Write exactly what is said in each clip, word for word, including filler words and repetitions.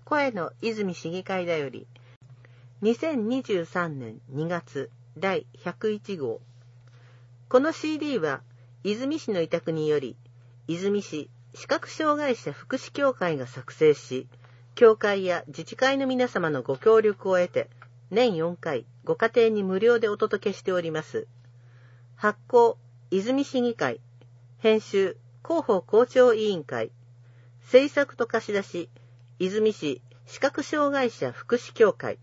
声の泉市議会だよりにせんにじゅうさんねんにがつだいひゃくいちごう。この シーディー は泉市の委託により泉市視覚障害者福祉協会が作成し、協会や自治会の皆様のご協力を得て年よんかいご家庭に無料でお届けしております。発行泉市議会、編集広報校長委員会、制作と貸し出し泉市視覚障害者福祉協会。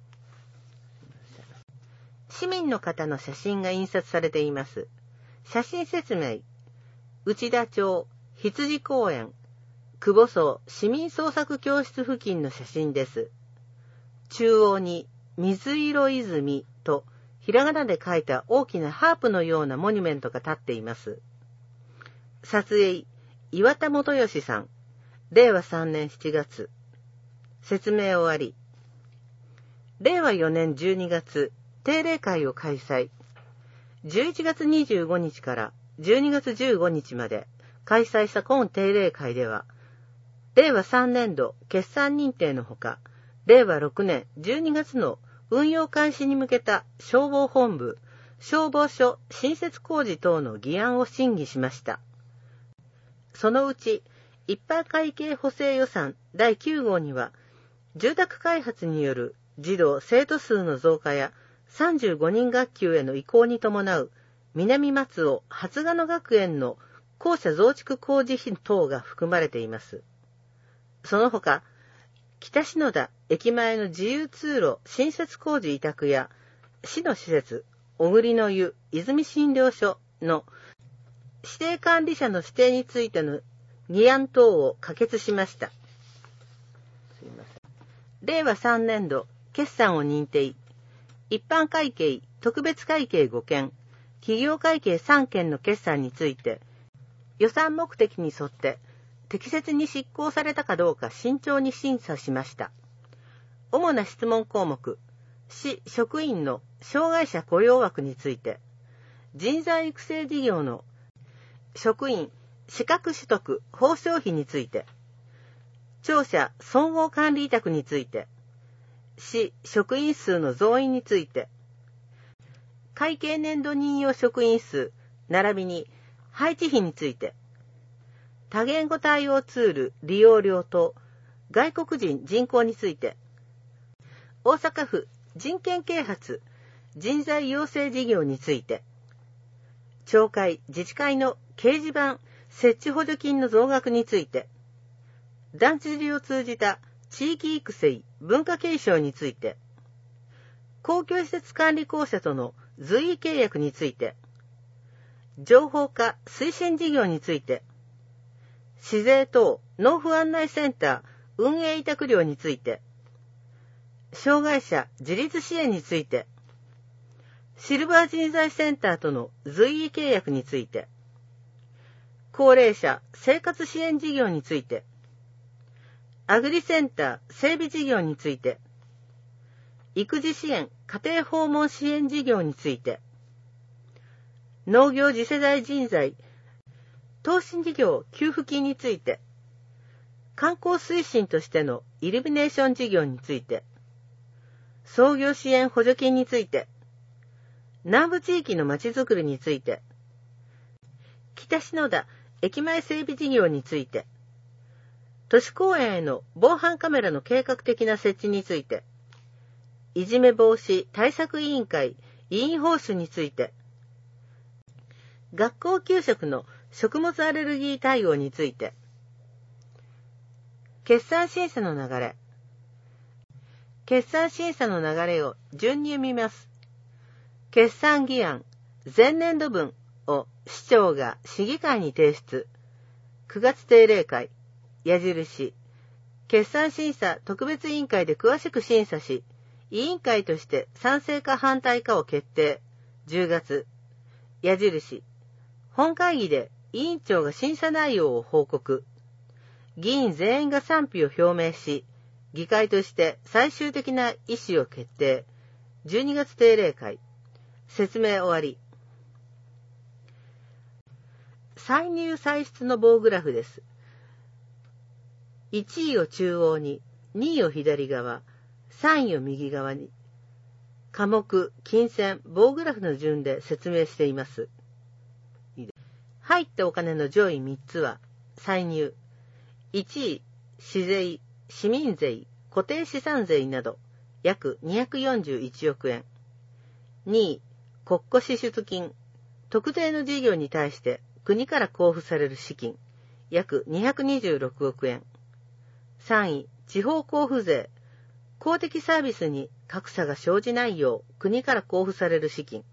市民の方の写真が印刷されています。写真説明、内田町羊公園久保荘市民創作教室付近の写真です。中央に水色泉とひらがなで書いた大きなハープのようなモニュメントが立っています。撮影、岩田元義さん、れいわさんねんしちがつ。説明終わり。れいわよねんじゅうにがつ、定例会を開催。じゅういちがつにじゅうごにちからじゅうにがつじゅうごにちまで開催した今定例会では、れいわさんねんど決算認定のほか、れいわろくねんじゅうにがつの運用開始に向けた消防本部、消防署新設工事等の議案を審議しました。そのうち、一般会計補正予算だいきゅうごうには、住宅開発による児童生徒数の増加やさんじゅうごにん学級への移行に伴う南松尾初鹿野学園の校舎増築工事費等が含まれています。その他、北篠田駅前の自由通路新設工事委託や市の施設小栗の湯泉診療所の指定管理者の指定についての議案等を可決しました。すいません。れいわさんねんど決算を認定、一般会計特別会計ごけん、企業会計さんけんの決算について予算目的に沿って適切に執行されたかどうか慎重に審査しました。主な質問項目、市職員の障害者雇用枠について、人材育成事業の職員資格取得報奨費について、庁舎総合管理委託について、市職員数の増員について、会計年度任用職員数並びに配置費について、多言語対応ツール利用料と外国人人口について、大阪府人権啓発人材養成事業について、町会自治会の掲示板設置補助金の増額について、団地を通じた地域育成文化継承について、公共施設管理公社との随意契約について、情報化推進事業について、市税等納付案内センター運営委託料について、障害者自立支援について、シルバー人材センターとの随意契約について、高齢者生活支援事業について、アグリセンター整備事業について、育児支援家庭訪問支援事業について、農業次世代人材投資事業給付金について、観光推進としてのイルミネーション事業について、創業支援補助金について、南部地域のまちづくりについて、北篠田駅前整備事業について、都市公園への防犯カメラの計画的な設置について、いじめ防止対策委員会委員報酬について、学校給食の食物アレルギー対応について、決算審査の流れ。決算審査の流れを順に読みます。決算議案前年度分を市長が市議会に提出。くがつ定例会。矢印。決算審査特別委員会で詳しく審査し、委員会として賛成か反対かを決定。じゅうがつ。矢印。本会議で委員長が審査内容を報告。議員全員が賛否を表明し、議会として最終的な意思を決定。じゅうにがつ定例会。説明終わり。歳入歳出の棒グラフです。いちいを中央ににいを左側、さんいを右側に、科目、金銭、棒グラフの順で説明しています。入ったお金の上位みっつは、歳入。いちい、市税、市民税、固定資産税など、約にひゃくよんじゅういちおくえん。にい、国庫支出金。特定の事業に対して国から交付される資金、約にひゃくにじゅうろくおくえん。さんい、地方交付税。公的サービスに格差が生じないよう国から交付される資金、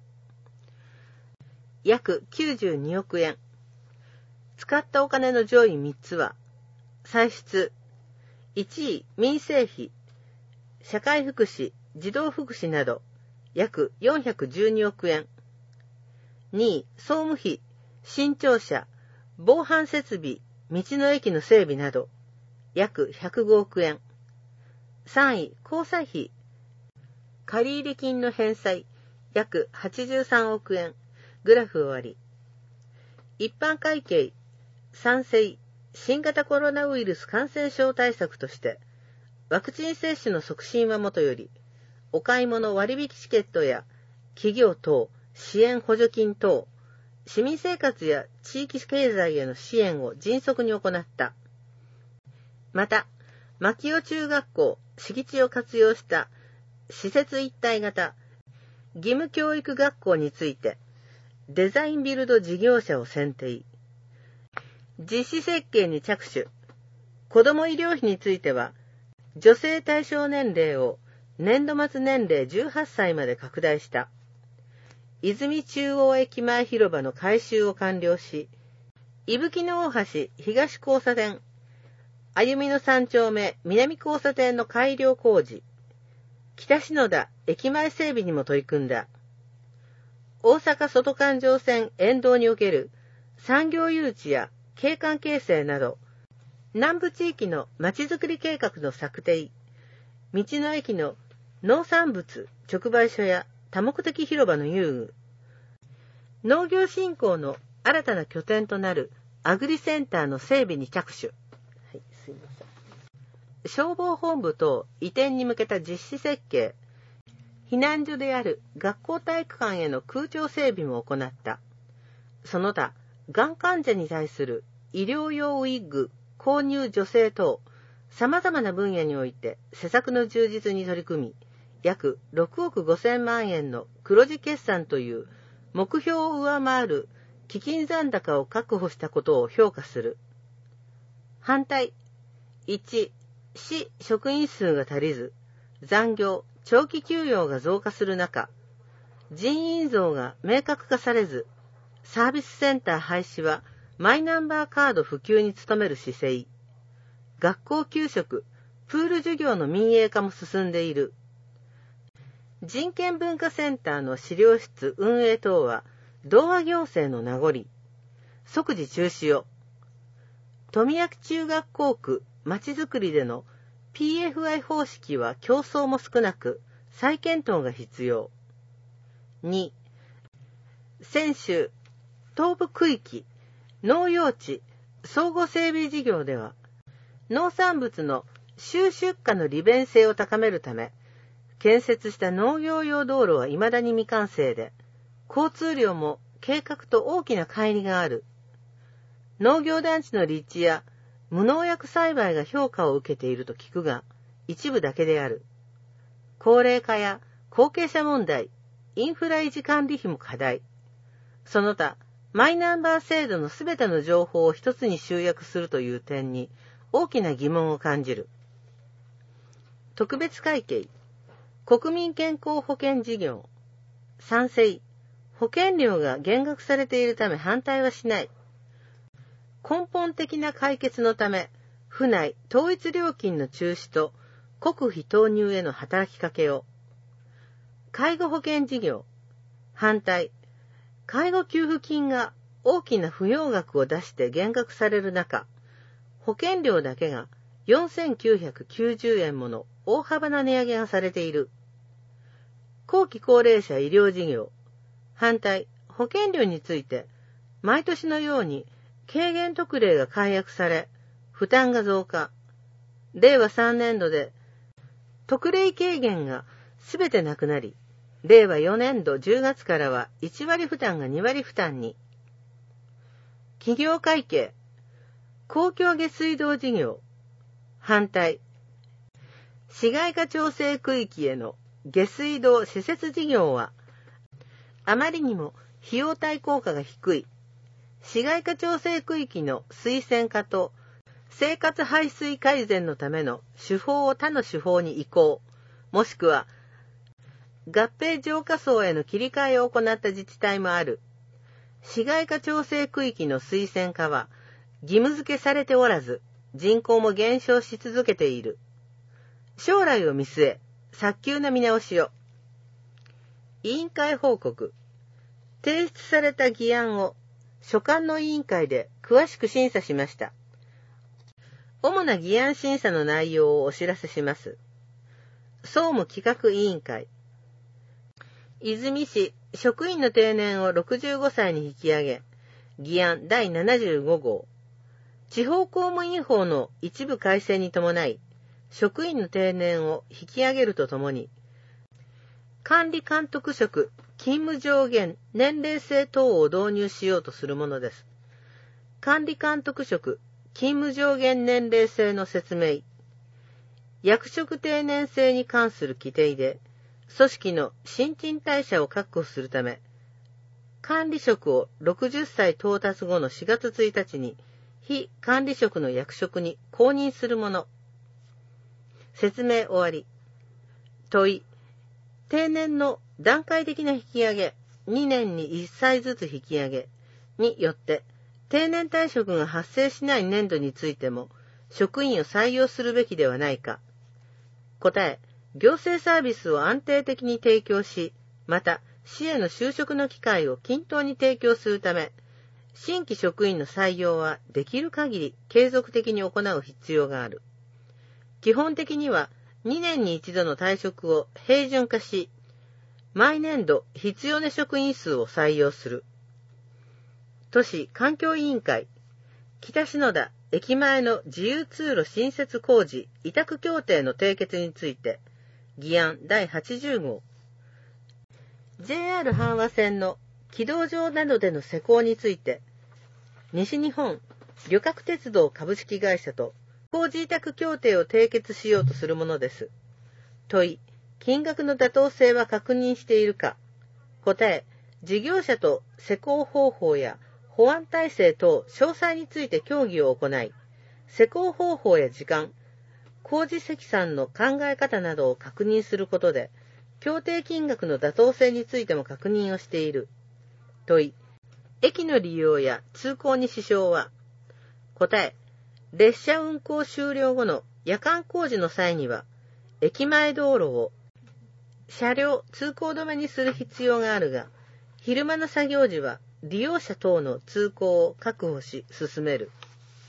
約きゅうじゅうにおくえん。使ったお金の上位みっつは、歳出。いちい、民生費、社会福祉、児童福祉など、約よんひゃくじゅうにおくえん。にい、総務費、新庁舎、防犯設備、道の駅の整備など、約ひゃくごおくえん。さんい、交際費、借入金の返済、約はちじゅうさんおくえん。グラフ終わり。一般会計、賛成、新型コロナウイルス感染症対策として、ワクチン接種の促進はもとより、お買い物割引チケットや企業等支援補助金等、市民生活や地域経済への支援を迅速に行った。また、牧尾中学校敷地を活用した施設一体型義務教育学校について、デザインビルド事業者を選定。実施設計に着手。子ども医療費については、助成対象年齢を年度末年齢じゅうはっさいまで拡大した。泉中央駅前広場の改修を完了し、伊吹の大橋東交差点、歩みの三丁目南交差点の改良工事、北篠田駅前整備にも取り組んだ。大阪外環状線沿道における産業誘致や景観形成など、南部地域のまちづくり計画の策定、道の駅の農産物直売所や多目的広場の遊具、農業振興の新たな拠点となるアグリセンターの整備に着手。はい、すいません。消防本部等移転に向けた実施設計、避難所である学校体育館への空調整備も行った。その他、がん患者に対する医療用ウィッグ、購入助成等、様々な分野において施策の充実に取り組み、約ろくおくごせんまんえんの黒字決算という目標を上回る基金残高を確保したことを評価する。反対、いち、市職員数が足りず、残業、長期休養が増加する中、人員増が明確化されず、サービスセンター廃止はマイナンバーカード普及に努める姿勢。学校給食、プール授業の民営化も進んでいる。人権文化センターの資料室運営等は同和行政の名残。即時中止を。富明中学校区まちづくりでの ピーエフアイ 方式は競争も少なく、再検討が必要。に、泉州、東部区域、農用地、相互整備事業では、農産物の収出荷の利便性を高めるため、建設した農業用道路は未だに未完成で、交通量も計画と大きな乖離がある。農業団地の立地や無農薬栽培が評価を受けていると聞くが、一部だけである。高齢化や後継者問題、インフラ維持管理費も課題。その他、マイナンバー制度のすべての情報を一つに集約するという点に大きな疑問を感じる。特別会計、国民健康保険事業、賛成、保険料が減額されているため反対はしない。根本的な解決のため、府内統一料金の中止と国費投入への働きかけを。介護保険事業、反対。介護給付金が大きな扶養額を出して減額される中、保険料だけがよんせんきゅうひゃくきゅうじゅうえんもの大幅な値上げがされている。後期高齢者医療事業、反対。保険料について、毎年のように軽減特例が解約され、負担が増加。れいわさんねんどで特例軽減がすべてなくなり、れいわよねんどじゅうがつからはいちわり負担がにわり負担に。企業会計、公共下水道事業、反対。市街化調整区域への下水道施設事業は、あまりにも費用対効果が低い。市街化調整区域の推薦化と生活排水改善のための手法を他の手法に移行、もしくは合併浄化層への切り替えを行った自治体もある。市街化調整区域の推薦化は義務付けされておらず、人口も減少し続けている。将来を見据え、早急な見直しを。委員会報告。提出された議案を所管の委員会で詳しく審査しました。主な議案審査の内容をお知らせします。総務企画委員会。泉市職員の定年をろくじゅうごさいに引き上げ、議案だいななじゅうごごう。地方公務員法の一部改正に伴い、職員の定年を引き上げるとともに、管理監督職勤務上限年齢制等を導入しようとするものです。管理監督職勤務上限年齢制の説明。役職定年制に関する規定で、組織の新陳代謝を確保するため、管理職をろくじゅっさい到達後のしがつついたちに、非管理職の役職に公認するもの。説明終わり。問い。定年の段階的な引き上げ、にねんにいっさいずつ引き上げによって、定年退職が発生しない年度についても、職員を採用するべきではないか。答え。行政サービスを安定的に提供し、また、市への就職の機会を均等に提供するため、新規職員の採用はできる限り継続的に行う必要がある。基本的にはにねんに一度の退職を平準化し、毎年度必要な職員数を採用する。都市環境委員会、北篠田駅前の自由通路新設工事委託協定の締結について、議案だいはちじゅうごう。ジェイアール 阪和線の軌道上などでの施工について、西日本旅客鉄道株式会社と工事委託協定を締結しようとするものです。問い、金額の妥当性は確認しているか。答え、事業者と施工方法や保安体制等詳細について協議を行い、施工方法や時間、工事積算の考え方などを確認することで、協定金額の妥当性についても確認をしている。問い、駅の利用や通行に支障は。答え、列車運行終了後の夜間工事の際には、駅前道路を車両通行止めにする必要があるが、昼間の作業時は利用者等の通行を確保し進める。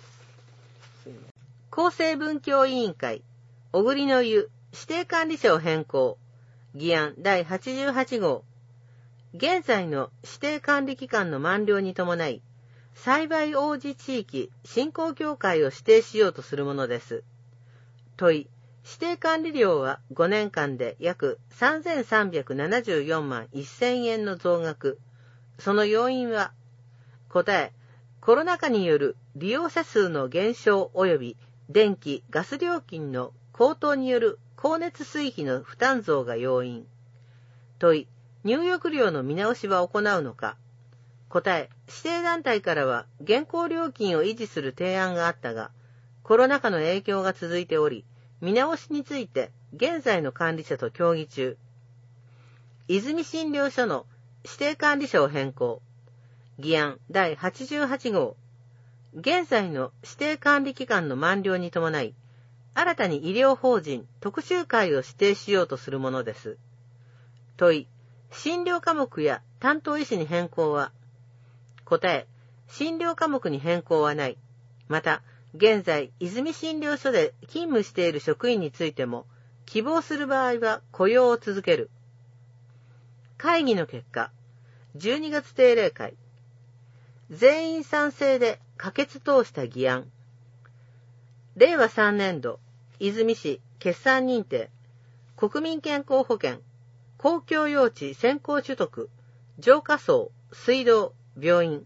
厚生文教委員会、小栗の湯指定管理者を変更。議案だいはちじゅうはちごう。現在の指定管理期間の満了に伴い、栽培応じ地域振興協会を指定しようとするものです。問い、指定管理料はごねんかんで約さんぜんさんびゃくななじゅうよんまんせんえんの増額。その要因は。答え、コロナ禍による利用者数の減少及び電気・ガス料金の高騰による光熱水費の負担増が要因。問い、入浴料の見直しは行うのか。答え、指定団体からは現行料金を維持する提案があったが、コロナ禍の影響が続いており、見直しについて現在の管理者と協議中。泉診療所の指定管理者を変更。議案だいはちじゅうはちごう。現在の指定管理期間の満了に伴い、新たに医療法人特集会を指定しようとするものです。問い、診療科目や担当医師に変更は。答え、診療科目に変更はない。また、現在、泉診療所で勤務している職員についても、希望する場合は雇用を続ける。会議の結果、じゅうにがつ定例会。全員賛成で可決通した議案。れいわさんねんど、泉市決算認定。 国民健康保険、公共用地先行取得、浄化槽、水道、病院。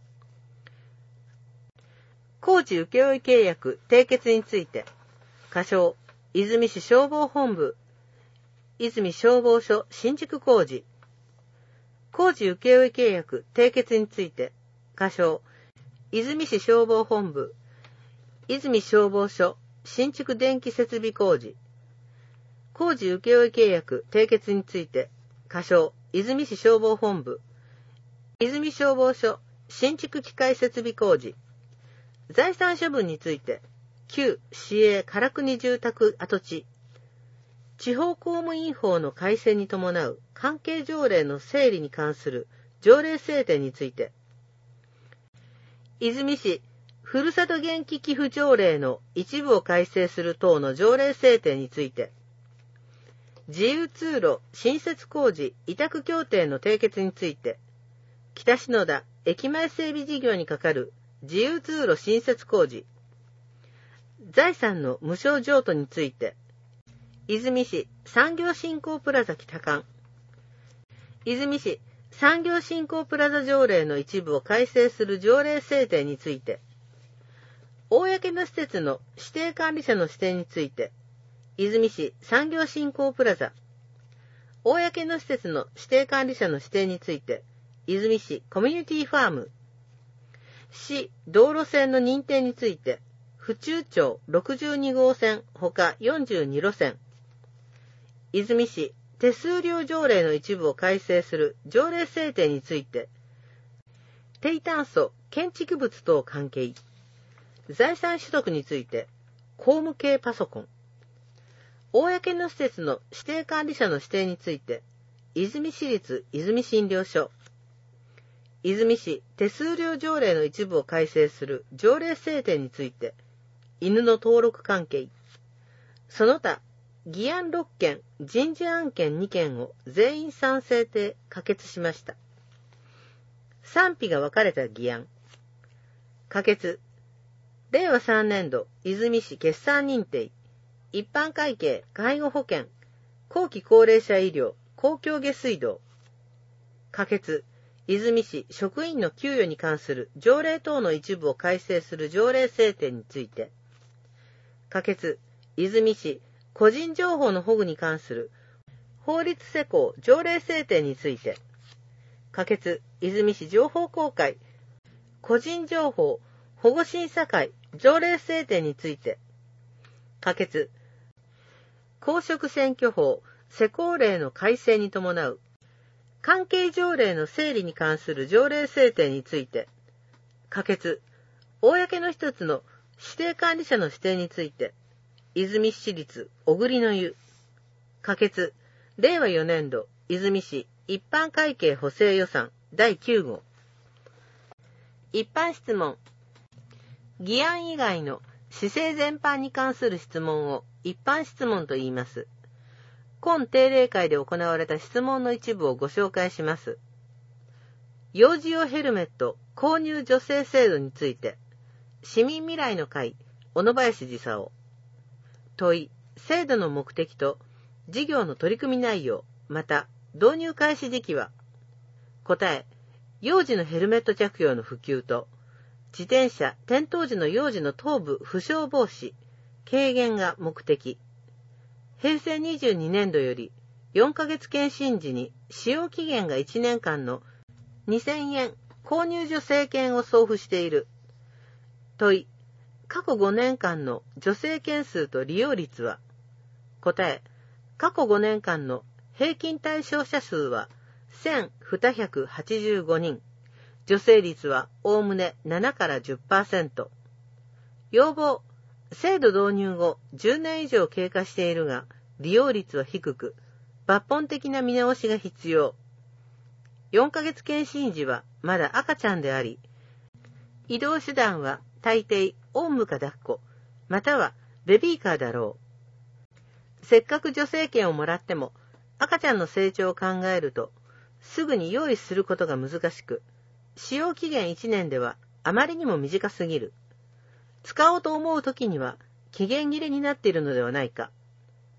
工事請負契約締結について、仮称、和泉市消防本部、泉消防署新築工事。工事請負契約締結について、仮称、和泉市消防本部、泉消防署新築電気設備工事。工事請負契約締結について、仮称、和泉市消防本部、泉消防署新築機械設備工事。財産処分について、旧市営唐国住宅跡地、地方公務員法の改正に伴う関係条例の整理に関する条例制定について、和泉市ふるさと元気寄付条例の一部を改正する等の条例制定について、自由通路新設工事委託協定の締結について、北篠田駅前整備事業に係る自由通路新設工事、財産の無償譲渡について、和泉市産業振興プラザ北館、和泉市産業振興プラザ条例の一部を改正する条例制定について、公の施設の指定管理者の指定について、和泉市産業振興プラザ、公の施設の指定管理者の指定について、和泉市コミュニティファーム、市道路線の認定について、府中町ろくじゅうにごうせんほかよんじゅうにろせん、和泉市手数料条例の一部を改正する条例制定について、低炭素建築物等関係、財産取得について、公務系パソコン、公の施設の指定管理者の指定について、和泉市立和泉診療所、和泉市手数料条例の一部を改正する条例制定について、犬の登録関係、その他、議案ろっけん、人事案件にけんを全員賛成で可決しました。賛否が分かれた議案。可決。れいわさんねんど、和泉市決算認定、一般会計、介護保険、後期高齢者医療、公共下水道。可決。和泉市職員の給与に関する条例等の一部を改正する条例制定について。可決。和泉市個人情報の保護に関する法律施行条例制定について。可決。和泉市情報公開個人情報保護審査会条例制定について。可決。公職選挙法施行令の改正に伴う関係条例の整理に関する条例制定について。可決。公の一つの指定管理者の指定について。和泉市立小栗の湯。可決。れいわよねんど和泉市一般会計補正予算だいきゅうごう。一般質問。議案以外の市政全般に関する質問を一般質問と言います。今定例会で行われた質問の一部をご紹介します。幼児用ヘルメット購入助成制度について、市民未来の会、小野林次沙夫。問い、制度の目的と事業の取り組み内容、また導入開始時期は。答え、幼児のヘルメット着用の普及と、自転車転倒時の幼児の頭部負傷防止、軽減が目的。へいせいにじゅうにねんどよりよんかげつ検診時に使用期限がいちねんかんのにせんえん購入助成券を送付している。問い、過去ごねんかんの助成件数と利用率は。答え、過去ごねんかんの平均対象者数はせんにひゃくはちじゅうごにん。助成率はおおむねななからじゅっパーセント。要望、制度導入後じゅうねん以上経過しているが、利用率は低く、抜本的な見直しが必要。よんかげつ検診時はまだ赤ちゃんであり、移動手段は大抵おんぶか抱っこ、またはベビーカーだろう。せっかく助成券をもらっても、赤ちゃんの成長を考えると、すぐに用意することが難しく、使用期限いちねんではあまりにも短すぎる。使おうと思うときには期限切れになっているのではないか。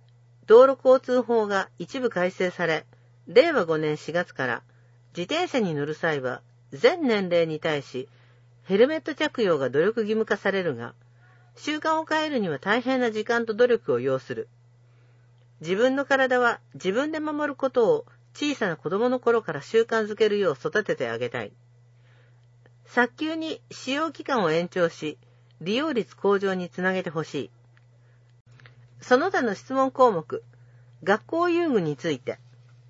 道路交通法が一部改正され、れいわごねんしがつから自転車に乗る際は全年齢に対しヘルメット着用が努力義務化されるが、習慣を変えるには大変な時間と努力を要する。自分の体は自分で守ることを小さな子供の頃から習慣づけるよう育ててあげたい。早急に使用期間を延長し、利用率向上につなげてほしい。その他の質問項目、学校遊具について。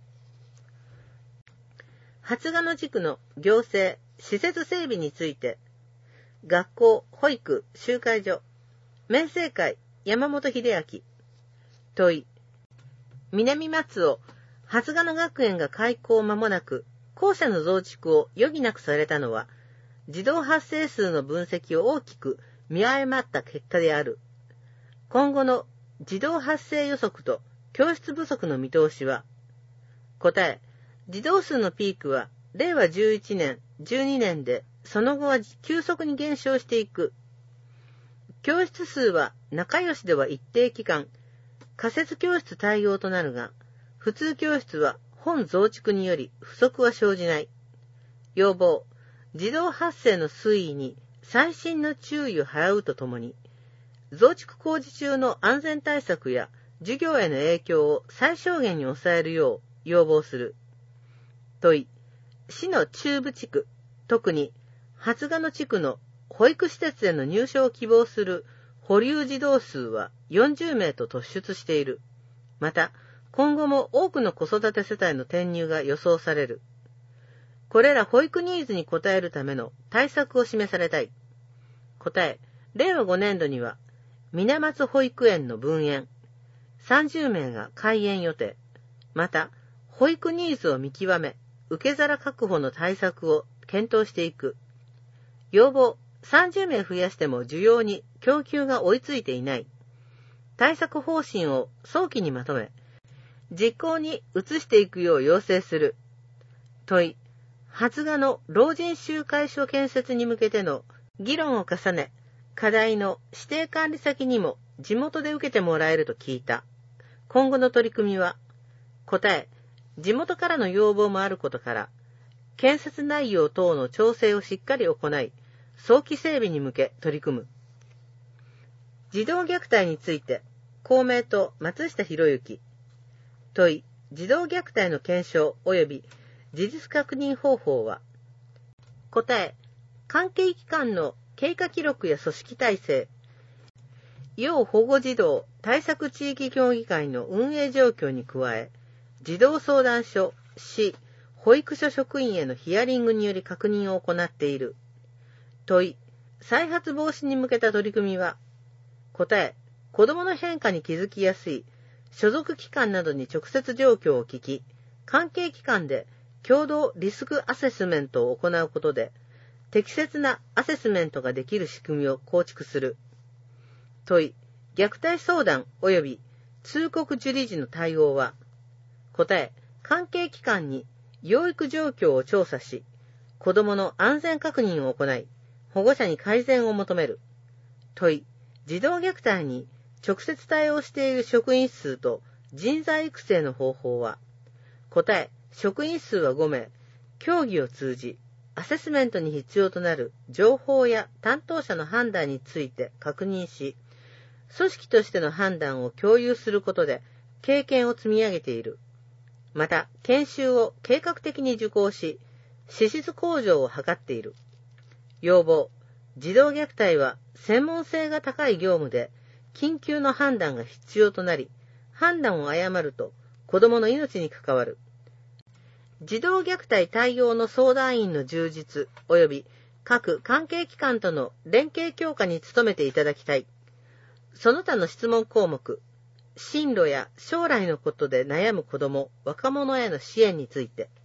初鹿野地区の行政、施設整備について、学校、保育、集会所、明生会、山本秀明。問い。南松尾、初鹿野学園が開校間もなく、校舎の増築を余儀なくされたのは、児童発生数の分析を大きく見誤った結果である。今後の児童発生予測と教室不足の見通しは、答え、児童数のピークはれいわじゅういちねん、じゅうにねんで、その後は急速に減少していく。教室数は仲良しでは一定期間、仮設教室対応となるが、普通教室は本増築により不足は生じない。要望、児童発生の推移に細心の注意を払うとともに、増築工事中の安全対策や授業への影響を最小限に抑えるよう要望する。問い、市の中部地区、特に初鹿野地区の保育施設への入所を希望する保留児童数はよんじゅうめいと突出している。また、今後も多くの子育て世帯の転入が予想される。これら保育ニーズに応えるための対策を示されたい。答え、れいわごねんどには、水松保育園の分園、さんじゅうめいが開園予定。また、保育ニーズを見極め、受け皿確保の対策を検討していく。要望、さんじゅうめい増やしても需要に供給が追いついていない。対策方針を早期にまとめ、実行に移していくよう要請する。問い、初鹿野老人集会所建設に向けての議論を重ね、課題の指定管理先にも地元で受けてもらえると聞いた。今後の取り組みは、答え、地元からの要望もあることから、建設内容等の調整をしっかり行い、早期整備に向け取り組む。児童虐待について、公明党松下博之。問い、児童虐待の検証及び事実確認方法は、答え、関係機関の経過記録や組織体制、要保護児童対策地域協議会の運営状況に加え、児童相談所、市、保育所職員へのヒアリングにより確認を行っている。問い、再発防止に向けた取り組みは、答え、子どもの変化に気づきやすい、所属機関などに直接状況を聞き、関係機関で共同リスクアセスメントを行うことで、適切なアセスメントができる仕組みを構築する。問い、虐待相談及び通告受理時の対応は、答え、関係機関に養育状況を調査し、子どもの安全確認を行い、保護者に改善を求める。問い、児童虐待に直接対応している職員数と人材育成の方法は、答え、職員数はごめい、協議を通じ、アセスメントに必要となる情報や担当者の判断について確認し、組織としての判断を共有することで経験を積み上げている。また、研修を計画的に受講し、資質向上を図っている。要望、児童虐待は専門性が高い業務で、緊急の判断が必要となり、判断を誤ると子どもの命に関わる。児童虐待対応の相談員の充実及び各関係機関との連携強化に努めていただきたい。その他の質問項目、進路や将来のことで悩む子ども、若者への支援について。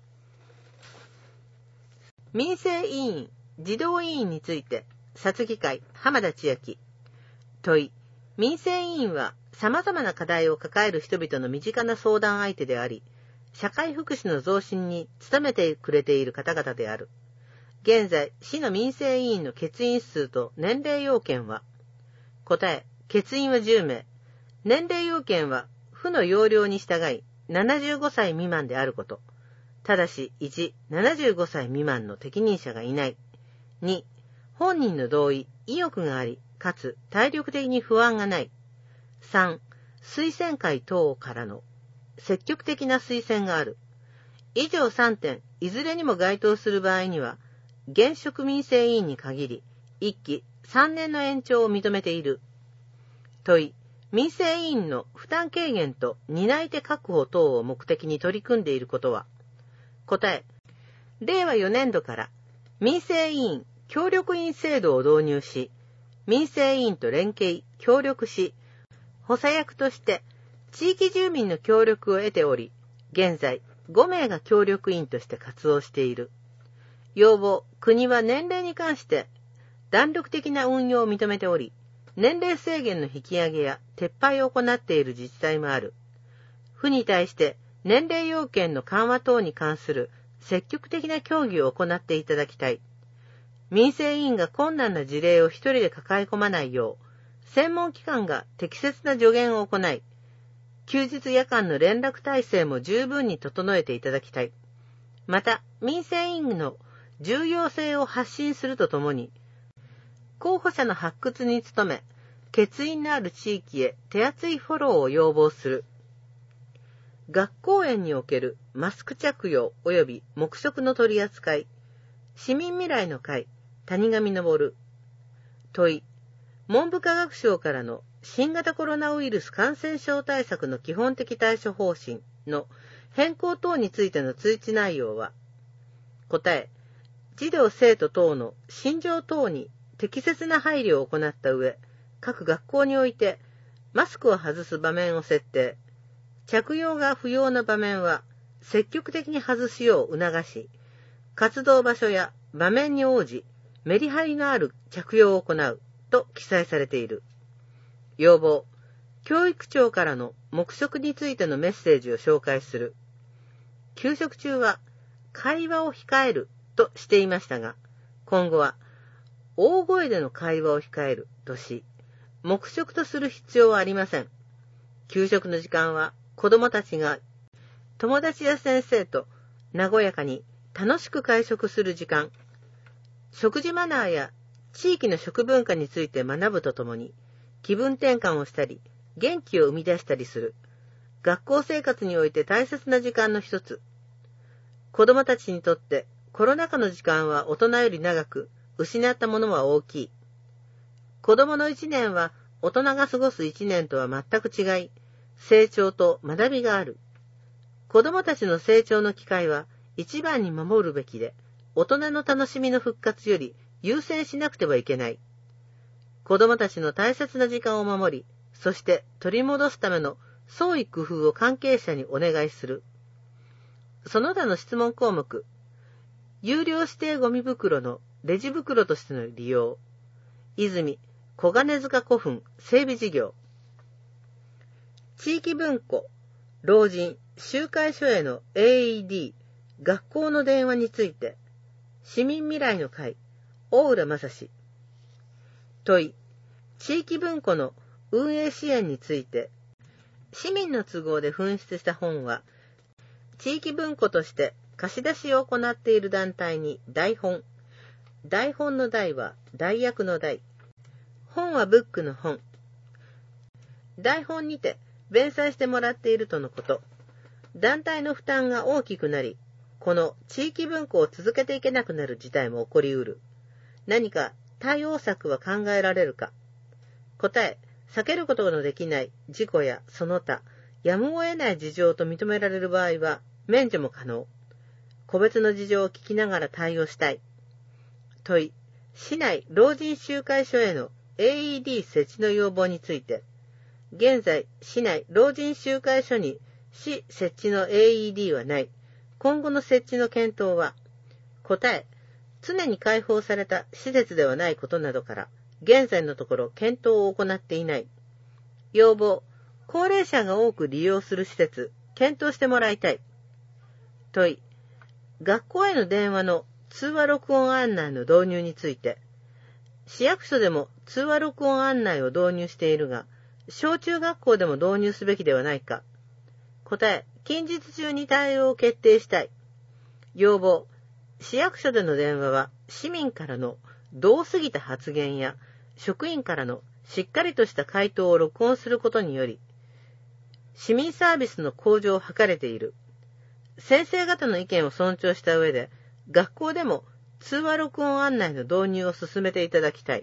民生委員、児童委員について、札議会、浜田千秋。問い、民生委員は様々な課題を抱える人々の身近な相談相手であり、社会福祉の増進に努めてくれている方々である。現在、市の民生委員の欠員数と年齢要件は、答え、欠員はじゅうめい、年齢要件は府の要領に従いななじゅうごさい未満であること。ただし、いち、ななじゅうごさい未満の適任者がいない。に、本人の同意、意欲があり、かつ体力的に不安がない。さん、推薦会等からの積極的な推薦がある。以上さんてん、いずれにも該当する場合には、現職民生委員に限り、いっきさんねんの延長を認めている。問い、民生委員の負担軽減と担い手確保等を目的に取り組んでいることは。答え、れいわよねんどから民生委員協力員制度を導入し、民生委員と連携、協力し、補佐役として地域住民の協力を得ており、現在ごめいが協力員として活動している。要望、国は年齢に関して弾力的な運用を認めており、年齢制限の引き上げや撤廃を行っている自治体もある。府に対して年齢要件の緩和等に関する積極的な協議を行っていただきたい。民生委員が困難な事例を一人で抱え込まないよう、専門機関が適切な助言を行い、休日夜間の連絡体制も十分に整えていただきたい。また、民生委員の重要性を発信するとともに、候補者の発掘に努め、欠員のある地域へ手厚いフォローを要望する。学校園におけるマスク着用及び黙食の取り扱い。市民未来の会、谷上昇。問い、文部科学省からの新型コロナウイルス感染症対策の基本的対処方針の変更等についての通知内容は。答え、児童生徒等の心情等に適切な配慮を行った上、各学校においてマスクを外す場面を設定。着用が不要な場面は積極的に外すよう促し、活動場所や場面に応じ、メリハリのある着用を行うと記載されている。要望、教育庁からの黙食についてのメッセージを紹介する。給食中は会話を控えるとしていましたが、今後は大声での会話を控えるとし、黙食とする必要はありません。給食の時間は子どもたちが友達や先生と和やかに楽しく会食する時間。食事マナーや地域の食文化について学ぶとともに、気分転換をしたり、元気を生み出したりする。学校生活において大切な時間の一つ。子どもたちにとってコロナ禍の時間は大人より長く、失ったものは大きい。子どもの一年は大人が過ごす一年とは全く違い、成長と学びがある。子どもたちの成長の機会は一番に守るべきで、大人の楽しみの復活より優先しなくてはいけない。子どもたちの大切な時間を守り、そして取り戻すための創意工夫を関係者にお願いする。その他の質問項目。有料指定ゴミ袋のレジ袋としての利用。泉小金塚古墳整備事業。地域文庫、老人、集会所への エーイーディー、学校の電話について、市民未来の会、大浦正史。問い、地域文庫の運営支援について、市民の都合で紛失した本は、地域文庫として貸し出しを行っている団体に台本。台本の台は代訳の台。本はブックの本。台本にて弁済してもらっているとのこと。団体の負担が大きくなり、この地域文庫を続けていけなくなる事態も起こりうる。何か対応策は考えられるか。答え、避けることのできない事故やその他、やむを得ない事情と認められる場合は免除も可能。個別の事情を聞きながら対応したい。問い、市内老人集会所への エーイーディー 設置の要望について、現在市内老人集会所に市設置の エーイーディー はない。今後の設置の検討は、答え、常に開放された施設ではないことなどから、現在のところ検討を行っていない。要望、高齢者が多く利用する施設、検討してもらいたい。問い、学校への電話の通話録音案内の導入について、市役所でも通話録音案内を導入しているが、小中学校でも導入すべきではないか。 答え、近日中に対応を決定したい。要望、市役所での電話は市民からの度を過ぎた発言や職員からのしっかりとした回答を録音することにより、市民サービスの向上を図れている。先生方の意見を尊重した上で、学校でも通話録音案内の導入を進めていただきたい。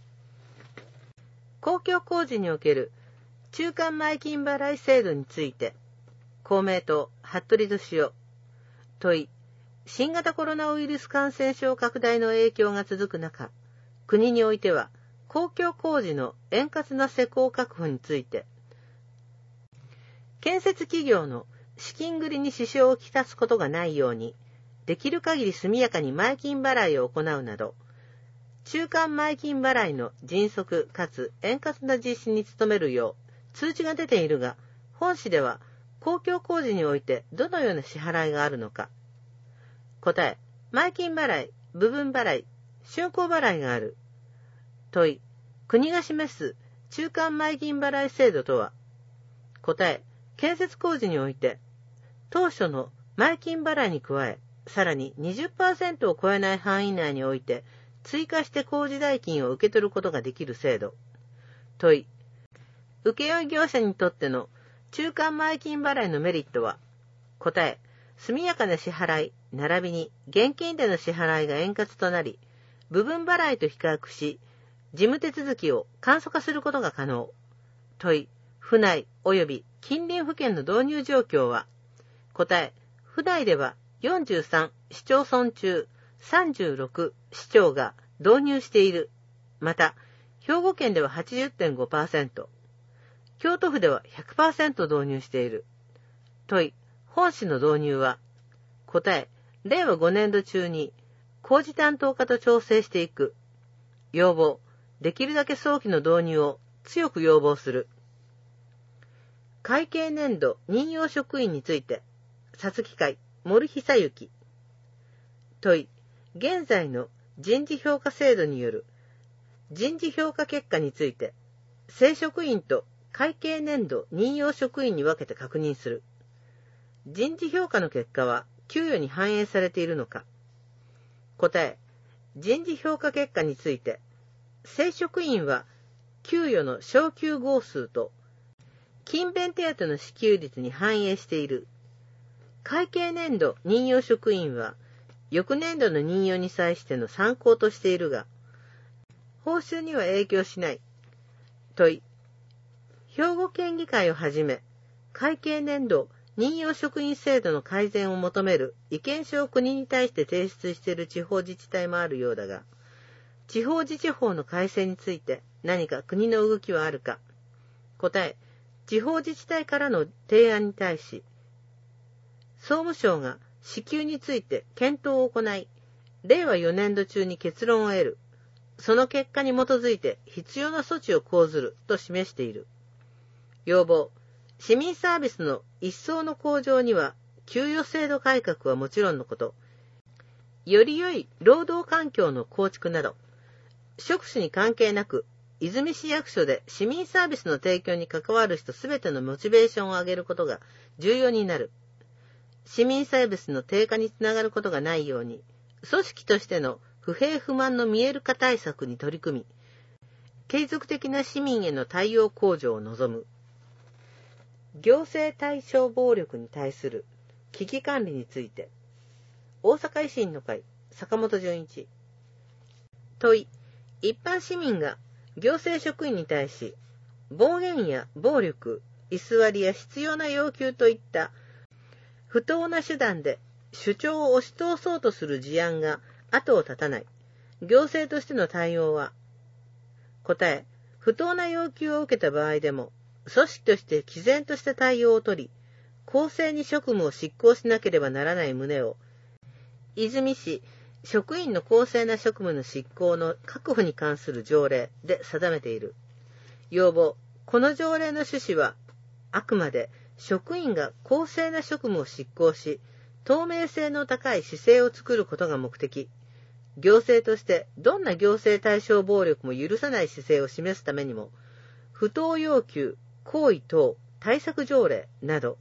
公共工事における中間前金払い制度について、公明党、服部俊夫、問い、新型コロナウイルス感染症拡大の影響が続く中、国においては公共工事の円滑な施工確保について、建設企業の資金繰りに支障をきたすことがないように、できる限り速やかに前金払いを行うなど、中間前金払いの迅速かつ円滑な実施に努めるよう通知が出ているが、本市では公共工事においてどのような支払いがあるのか。答え、前金払い、部分払い、竣工払いがある。問い、国が示す中間前金払い制度とは。答え、建設工事において、当初の前金払いに加え、さらに にじゅっパーセント を超えない範囲内において、追加して工事代金を受け取ることができる制度。問い、請負業者にとっての中間前金払いのメリットは。答え、速やかな支払い、並びに現金での支払いが円滑となり、部分払いと比較し、事務手続きを簡素化することが可能。問い、府内及び近隣府県の導入状況は。答え、府内ではよんじゅうさん市町村中さんじゅうろく市町が導入している。また、兵庫県では はちじゅってんごパーセント、京都府では ひゃくパーセント 導入している。問い、本市の導入は。答え、れいわごねんど中に工事担当課と調整していく。要望、できるだけ早期の導入を強く要望する。会計年度任用職員について、皐月会、森久之。問い、現在の人事評価制度による人事評価結果について、正職員と会計年度任用職員に分けて確認する。人事評価の結果は給与に反映されているのか。答え、人事評価結果について、正職員は給与の昇給号数と勤勉手当の支給率に反映している。会計年度任用職員は翌年度の任用に際しての参考としているが、報酬には影響しない。問い、兵庫県議会をはじめ、会計年度任用職員制度の改善を求める意見書を国に対して提出している地方自治体もあるようだが、地方自治法の改正について何か国の動きはあるか。答え、地方自治体からの提案に対し、総務省が支給について検討を行い、れいわよねんど中に結論を得る。その結果に基づいて必要な措置を講ずると示している。要望、市民サービスの一層の向上には、給与制度改革はもちろんのこと、より良い労働環境の構築など、職種に関係なく、泉市役所で市民サービスの提供に関わる人すべてのモチベーションを上げることが重要になる。市民サービスの低下につながることがないように、組織としての不平不満の見える化対策に取り組み、継続的な市民への対応向上を望む。行政対象暴力に対する危機管理について、大阪維新の会、坂本純一。問い、一般市民が行政職員に対し、暴言や暴力、居座りや必要な要求といった不当な手段で主張を押し通そうとする事案が後を絶たない。行政としての対応は。答え、不当な要求を受けた場合でも、組織として毅然とした対応をとり、公正に職務を執行しなければならない旨を、泉市職員の公正な職務の執行の確保に関する条例で定めている。要望、この条例の趣旨は、あくまで職員が公正な職務を執行し、透明性の高い姿勢を作ることが目的。行政としてどんな行政対象暴力も許さない姿勢を示すためにも、不当要求、行為等対策条例など、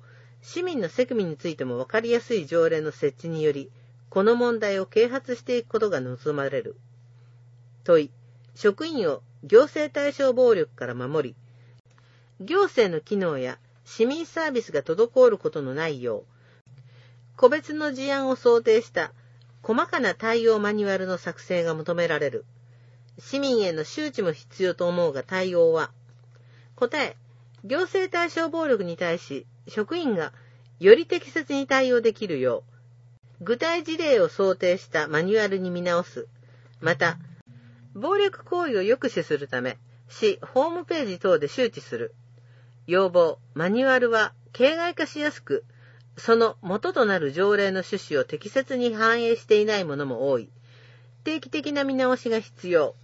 市民の責務についても分かりやすい条例の設置により、この問題を啓発していくことが望まれる。問い、職員を行政対象暴力から守り、行政の機能や市民サービスが滞ることのないよう、個別の事案を想定した細かな対応マニュアルの作成が求められる。市民への周知も必要と思うが対応は、答え、行政対象暴力に対し職員がより適切に対応できるよう、具体事例を想定したマニュアルに見直す。また、暴力行為を抑止するため、市ホームページ等で周知する。要望、マニュアルは形骸化しやすく、その元となる条例の趣旨を適切に反映していないものも多い。定期的な見直しが必要。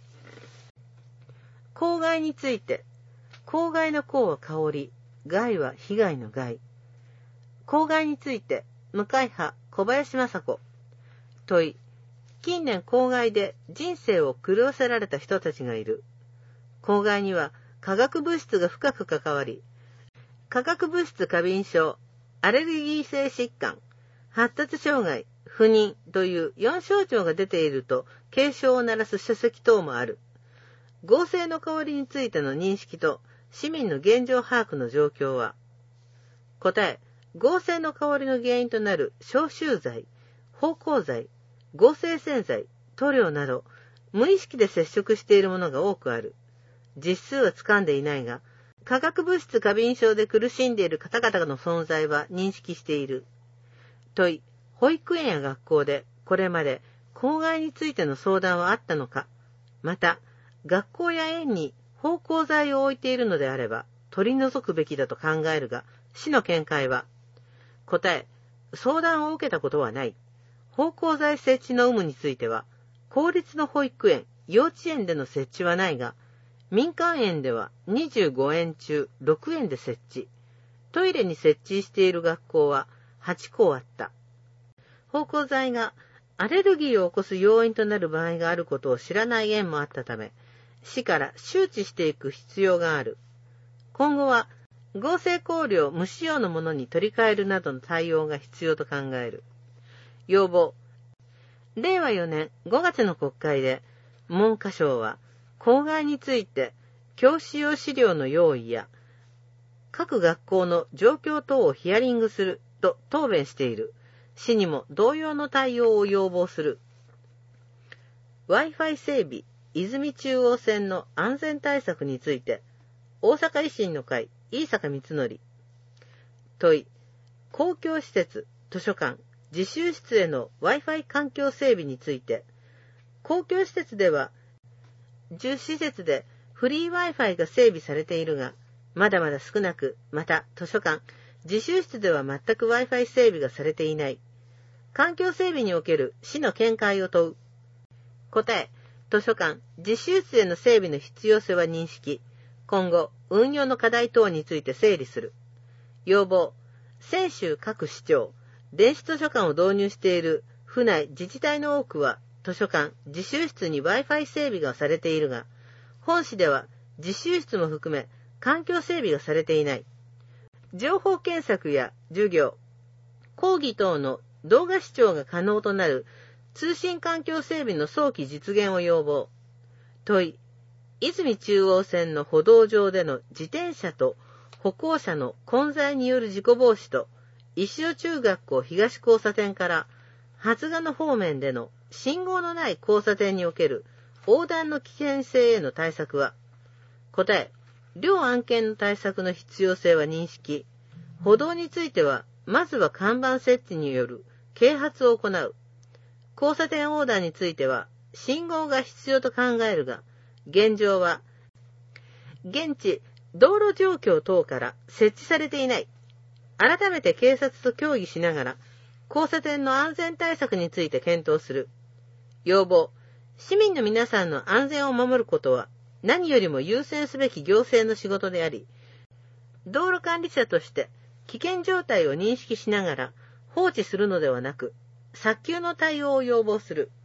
公害について、公害の公は香り、害は被害の害。公害について、向井派小林雅子。問い、近年公害で人生を狂わせられた人たちがいる。公害には化学物質が深く関わり、化学物質過敏症、アレルギー性疾患、発達障害、不妊というよん症状が出ていると警鐘を鳴らす書籍等もある。合成の香りについての認識と市民の現状把握の状況は、答え、合成の香りの原因となる消臭剤、芳香剤、合成洗剤、塗料など無意識で接触しているものが多くある。実数はつかんでいないが、化学物質過敏症で苦しんでいる方々の存在は認識している。問い、保育園や学校でこれまで公害についての相談はあったのか。また、学校や園に芳香剤を置いているのであれば取り除くべきだと考えるが、市の見解は、答え、相談を受けたことはない。芳香剤設置の有無については、公立の保育園、幼稚園での設置はないが、民間園ではにじゅうごえん中ろくえんで設置。トイレに設置している学校ははちこあった。芳香剤がアレルギーを起こす要因となる場合があることを知らない園もあったため、市から周知していく必要がある。今後は合成香料を無使用のものに取り替えるなどの対応が必要と考える。要望。れいわよねんごがつの国会で文科省は公害について教師用資料の用意や各学校の状況等をヒアリングすると答弁している。市にも同様の対応を要望する。Wi-Fi 整備、泉中央線の安全対策について、大阪維新の会、飯坂光則。問い、公共施設、図書館、自習室への Wi-Fi 環境整備について、公共施設では、じゅう施設でフリー Wi-Fi が整備されているが、まだまだ少なく、また図書館、自習室では全く Wi-Fi 整備がされていない。環境整備における市の見解を問う。答え、図書館、自習室への整備の必要性は認識。今後、運用の課題等について整理する。要望、泉州各市町、電子図書館を導入している府内自治体の多くは、図書館、自習室に Wi-Fi 整備がされているが、本市では自習室も含め環境整備がされていない。情報検索や授業、講義等の動画視聴が可能となる通信環境整備の早期実現を要望。問い、泉中央線の歩道上での自転車と歩行者の混在による事故防止と、石尾中学校東交差点から初ヶ野方面での信号のない交差点における横断の危険性への対策は、答え、両案件の対策の必要性は認識。歩道については、まずは看板設置による啓発を行う。交差点横断については、信号が必要と考えるが、現状は、現地、道路状況等から設置されていない。改めて警察と協議しながら、交差点の安全対策について検討する。要望、市民の皆さんの安全を守ることは、何よりも優先すべき行政の仕事であり、道路管理者として危険状態を認識しながら放置するのではなく、早急の対応を要望する。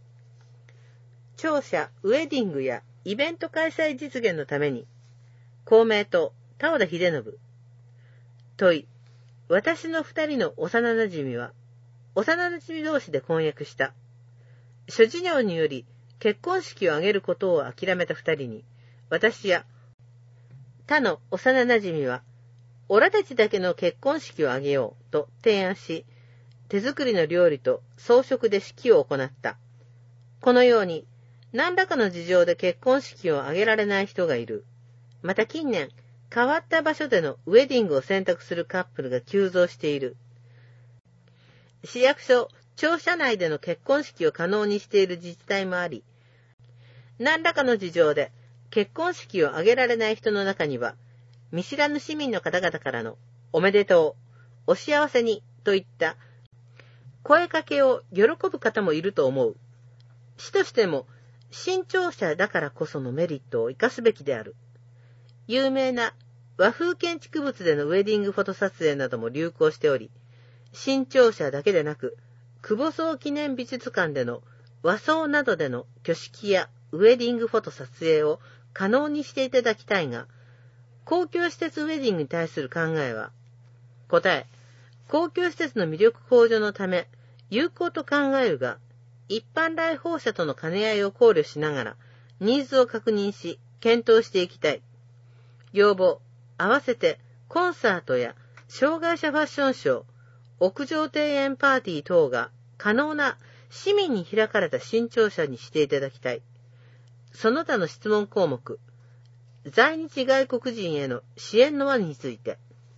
庁舎、ウェディングやイベント開催実現のために、公明党、田尾田秀信。問い、 私の二人の幼馴染は、幼馴染同士で婚約した。諸事情により結婚式を挙げることを諦めた二人に、私や他の幼馴染は、オラたちだけの結婚式を挙げようと提案し、手作りの料理と装飾で式を行った。このように、何らかの事情で結婚式を挙げられない人がいる。また近年、変わった場所でのウェディングを選択するカップルが急増している。市役所、庁舎内での結婚式を可能にしている自治体もあり、何らかの事情で結婚式を挙げられない人の中には、見知らぬ市民の方々からのおめでとう、お幸せにといった声かけを喜ぶ方もいると思う。市としても新庁舎だからこそのメリットを生かすべきである。有名な和風建築物でのウェディングフォト撮影なども流行しており、新庁舎だけでなく、久保荘記念美術館での和装などでの挙式やウェディングフォト撮影を可能にしていただきたいが、公共施設ウェディングに対する考えは、答え、公共施設の魅力向上のため、有効と考えるが、一般来訪者との兼ね合いを考慮しながら、ニーズを確認し、検討していきたい。要望、合わせてコンサートや障害者ファッションショー、屋上庭園パーティー等が可能な市民に開かれた新庁舎にしていただきたい。その他の質問項目、在日外国人への支援の輪について、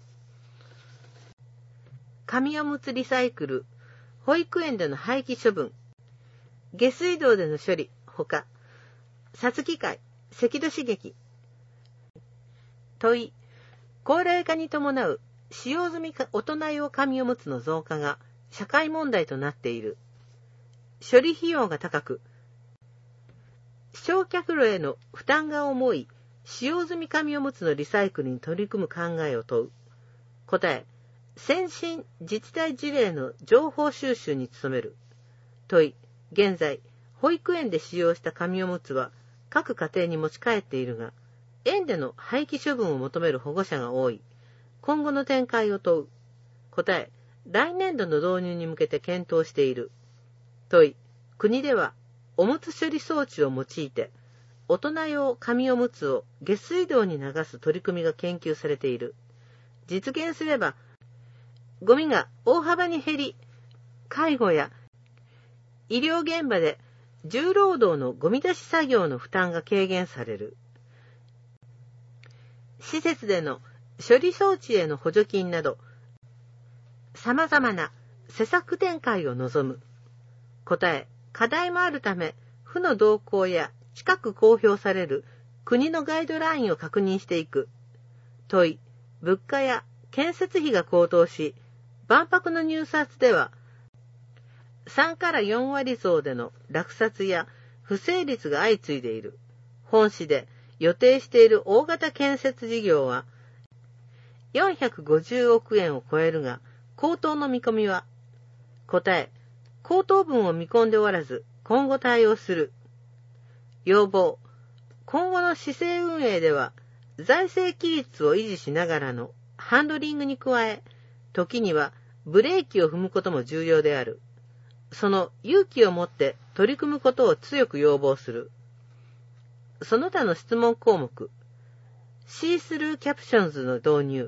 紙おむつリサイクル、保育園での廃棄処分、下水道での処理、ほか、さつき会、赤土刺激。問い、高齢化に伴う使用済み大人用紙おむつの増加が社会問題となっている。処理費用が高く、焼却炉への負担が重い使用済み紙おむつのリサイクルに取り組む考えを問う。答え、先進自治体事例の情報収集に努める。問い、現在、保育園で使用した紙おむつは各家庭に持ち帰っているが、園での廃棄処分を求める保護者が多い。今後の展開を問う。答え、来年度の導入に向けて検討している。問い、国ではおむつ処理装置を用いて、大人用紙おむつを下水道に流す取り組みが研究されている。実現すれば、ゴミが大幅に減り、介護や医療現場で重労働のゴミ出し作業の負担が軽減される。施設での処理装置への補助金など、様々な施策展開を望む。答え、課題もあるため、府の動向や近く公表される国のガイドラインを確認していく。問い、物価や建設費が高騰し、万博の入札では、さんからよんわり増での落札や不成立が相次いでいる。本市で予定している大型建設事業は、よんひゃくごじゅうおくえんを超えるが、高騰の見込みは、答え、高騰分を見込んでおらず、今後対応する。要望、今後の市政運営では、財政規律を維持しながらのハンドリングに加え、時にはブレーキを踏むことも重要である。その勇気を持って取り組むことを強く要望する。その他の質問項目、シースルーキャプションズの導入。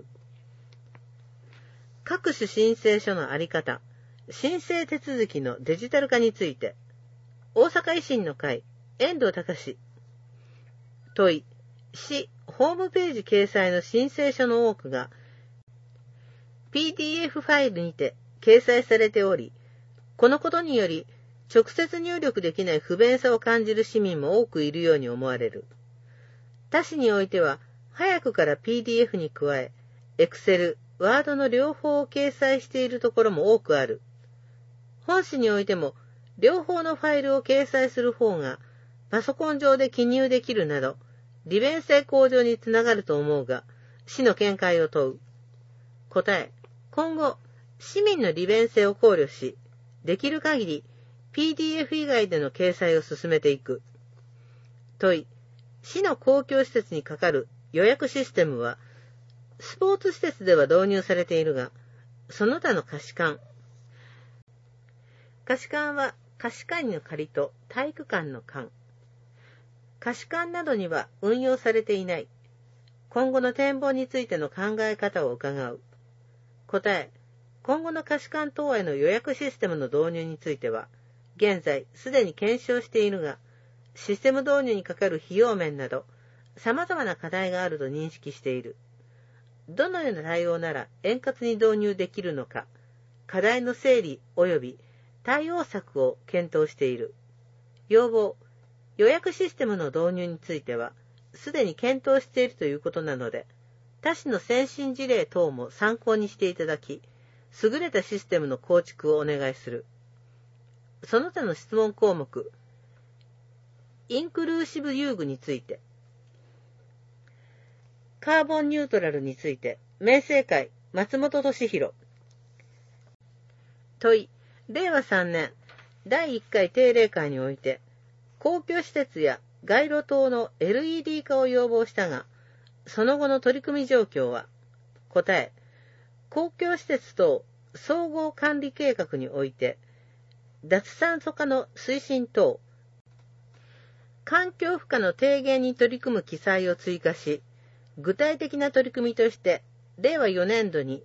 各種申請書のあり方、申請手続きのデジタル化について、大阪維新の会、遠藤隆。問い、市ホームページ掲載の申請書の多くが、ピーディーエフ ファイルにて掲載されており、このことにより、直接入力できない不便さを感じる市民も多くいるように思われる。他市においては、早くから ピーディーエフ に加え、Excel、Word の両方を掲載しているところも多くある。本市においても、両方のファイルを掲載する方が、パソコン上で記入できるなど、利便性向上につながると思うが、市の見解を問う。答え、今後、市民の利便性を考慮し、できる限り ピーディーエフ 以外での掲載を進めていく。問い、市の公共施設にかかる予約システムは、スポーツ施設では導入されているが、 その他の可視館。可視館は貸し会の仮と体育館の館。貸し館などには運用されていない。今後の展望についての考え方を伺う。答え、今後の貸し館等への予約システムの導入については、現在すでに検証しているが、システム導入にかかる費用面など、様々な課題があると認識している。どのような対応なら円滑に導入できるのか、課題の整理及び対応策を検討している。要望、予約システムの導入については、すでに検討しているということなので、他市の先進事例等も参考にしていただき、優れたシステムの構築をお願いする。その他の質問項目、インクルーシブ遊具について、カーボンニュートラルについて、明星会、松本俊弘。問い、れいわさんねん、だいいっかい定例会において、公共施設や街路灯の エルイーディー 化を要望したが、その後の取り組み状況は、答え、公共施設等総合管理計画において、脱炭素化の推進等、環境負荷の低減に取り組む記載を追加し、具体的な取り組みとして、れいわよねんどに、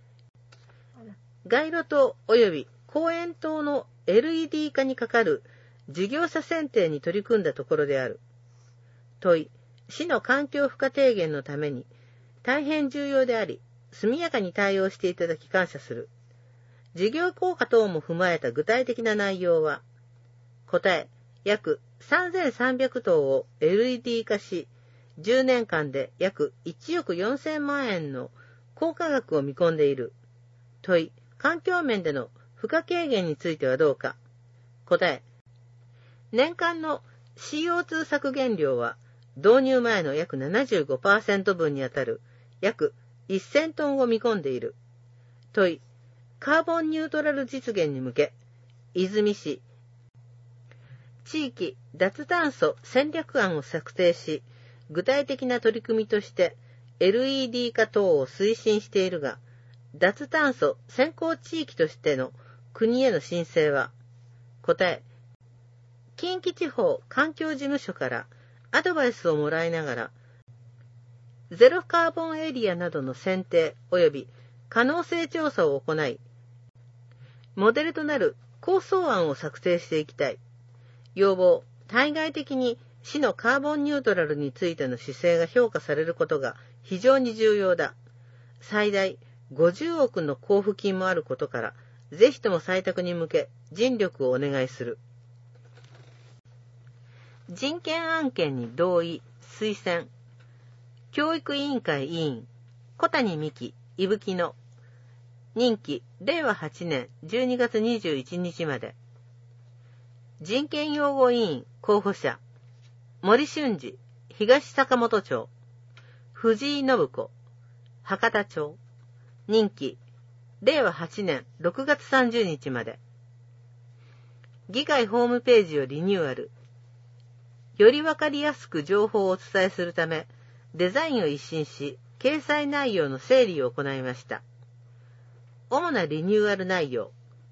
街路灯及び公園灯の エルイーディー 化にかかる事業者選定に取り組んだところである。問い、市の環境負荷低減のために大変重要であり、速やかに対応していただき感謝する。事業効果等も踏まえた具体的な内容は、答え、約さんぜんさんびゃくとうを エルイーディー 化し、じゅうねんかんで約いちおくよんせんまんえんの効果額を見込んでいる。問い、環境面での負荷軽減についてはどうか。答え、年間の シーオーツー 削減量は導入前の約 ななじゅうごパーセント 分にあたる約せんトンを見込んでいる。問い、カーボンニュートラル実現に向け、泉市、地域脱炭素戦略案を策定し、具体的な取り組みとして エルイーディー 化等を推進しているが、脱炭素先行地域としての国への申請は、答え、近畿地方環境事務所からアドバイスをもらいながら、ゼロカーボンエリアなどの選定及び可能性調査を行い、モデルとなる構想案を策定していきたい。要望、対外的に市のカーボンニュートラルについての姿勢が評価されることが非常に重要だ。最大ごじゅうおくの交付金もあることから、ぜひとも採択に向け尽力をお願いする。人権案件に同意、推薦。教育委員会委員、小谷美希、伊吹の、任期、れいわはちねんじゅうにがつにじゅういちにちまで。人権擁護委員、候補者、森俊二、東坂本町、藤井信子、博多町。任期、れいわはちねんろくがつさんじゅうにちまで。議会ホームページをリニューアル。よりわかりやすく情報をお伝えするため、デザインを一新し、掲載内容の整理を行いました。主なリニューアル内容。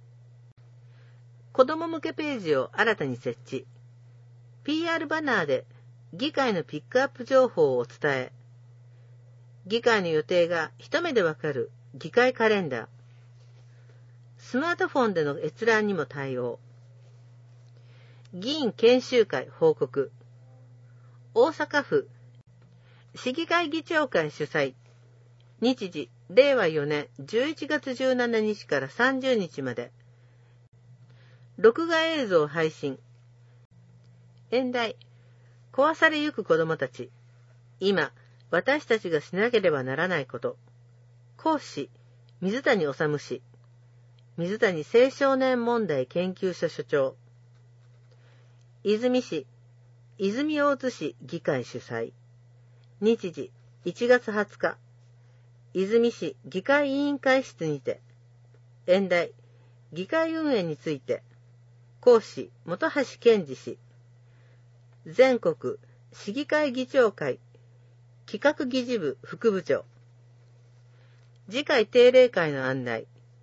子ども向けページを新たに設置。ピーアール バナーで議会のピックアップ情報をお伝え。議会の予定が一目でわかる議会カレンダー。スマートフォンでの閲覧にも対応。議員研修会報告。大阪府市議会議長会主催。日時、れいわよねんじゅういちがつじゅうしちにちからさんじゅうにちまで。録画映像配信。演題、壊されゆく子どもたち。今、私たちがしなければならないこと。講師、水谷治氏。水谷青少年問題研究所所長。泉市、泉大津市議会主催。日時、いちがつはつか。泉市議会委員会室にて。演題、議会運営について。講師、本橋健二氏。全国市議会議長会企画議事部副部長。次回定例会の案内。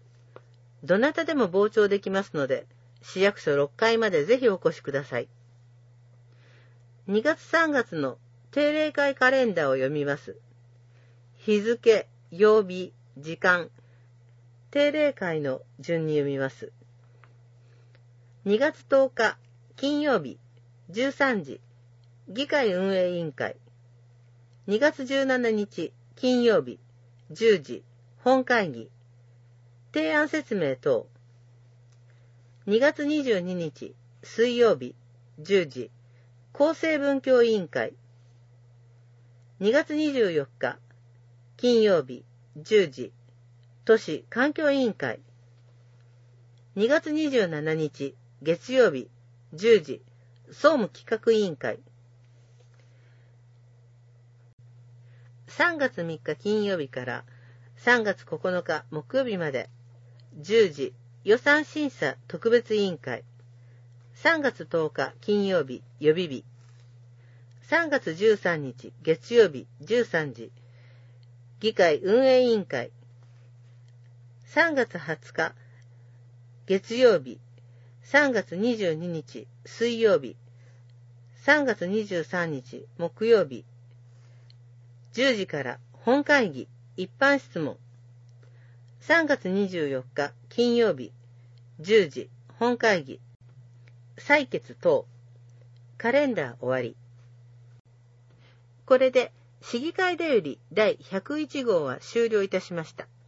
どなたでも傍聴できますので、市役所ろっかいまでぜひお越しください。にがつさんがつの定例会カレンダーを読みます。日付、曜日、時間、定例会の順に読みます。にがつとおか、金曜日、じゅうさんじ、議会運営委員会。にがつじゅうしちにち、金曜日、じゅうじ、本会議。提案説明等。にがつにじゅうににち、水曜日、じゅうじ、厚生文教委員会。にがつにじゅうよっか、金曜日、じゅうじ、都市環境委員会。にがつにじゅうしちにち、月曜日、じゅうじ、総務企画委員会。さんがつみっか金曜日からさんがつここのか木曜日まで、じゅうじ、予算審査特別委員会。さんがつとおか金曜日、予備日。さんがつじゅうさんにち月曜日、じゅうさんじ、議会運営委員会。さんがつはつか月曜日、さんがつにじゅうににち水曜日、さんがつにじゅうさんにち木曜日、じゅうじから本会議一般質問。さんがつにじゅうよっか金曜日、じゅうじ本会議採決等。カレンダー終わり。これで市議会だよりだいひゃくいちごうは終了いたしました。